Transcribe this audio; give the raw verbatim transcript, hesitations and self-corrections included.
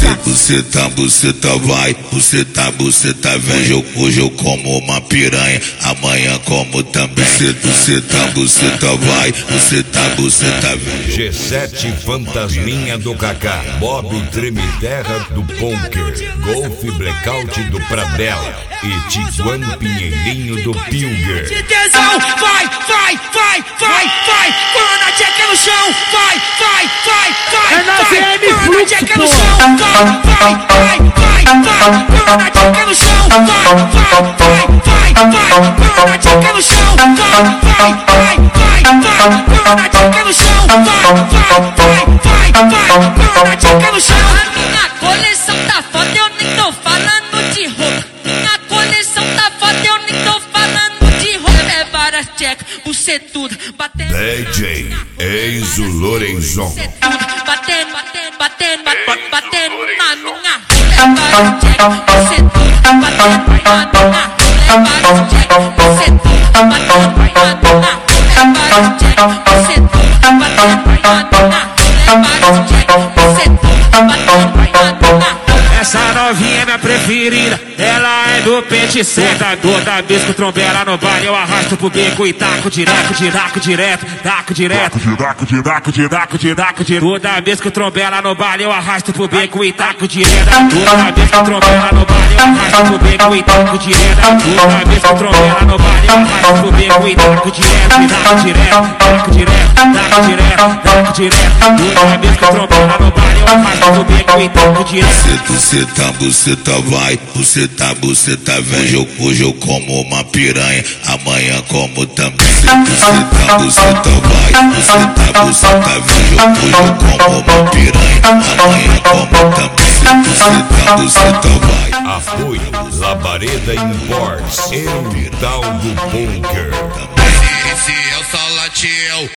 Buceta, buceta vai, buceta, buceta vem. Hoje eu, hoje eu como uma piranha, amanhã como também. Buceta, buceta vai, buceta, buceta vem. G sete Fantasminha do Kaká, Bob Treme Terra do Ponker, Golf Blackout do Pradella e Tiguan Pinheirinho do Pilger. De tesão, vai, vai, vai, vai, vai, quando a tcheca no chão, vai, vai, vai, vai, É na vai, V M quando a Fluxo, tcheca no pô. chão, vai, vai, vai, vai, quando a tcheca no chão, vai, vai, vai, vai, quando a tcheca no chão, vai, vai, vai, vai, quando a tcheca no chão, vai, vai, vai, vai, quando a tcheca no chão. A minha coleção tá foda, eu nem tô falando de roupa. Minha coleção tá foda, eu nem tô falando de roupa. É várias tchecas, bucetuda, batendo. D J Enzo Lorenzon. Batendo, batendo, batendo, batendo, batendo na minha rola. É várias tchecas, bucetuda, batendo na minha rola. É várias tchecas, bucetuda, batendo na minha rola. É várias tchecas, bucetuda, batendo na minha rola. É várias tchecas, bucetuda, batendo na minha rola. Essa novinha é minha preferida, ela é do pente sentador da bisco trombela no baile, eu arrasto pro bico e taco direto, direto, direto, taco direto, direto, direto, direto, direto, direto, da bisco trombela no baile, eu arrasto pro bico e taco direto, da bisco trombela no baile, eu arrasto pro bico e taco direto, da bisco trombela no baile, eu arrasto pro bico e taco direto, taco direto, taco direto, taco direto, taco direto, da bisco trombela no baile, eu arrasto pro bico e taco direto. Buceta, buceta vai, buceta, buceta vem. Hoje eu, hoje eu como uma piranha, amanhã como também. Buceta, buceta vai, buceta, buceta vem. Hoje eu como uma piranha, amanhã como também. Buceta, buceta vai. Apoio Labareda Imports, Eurital do Ponker. Esse é o Salatiel.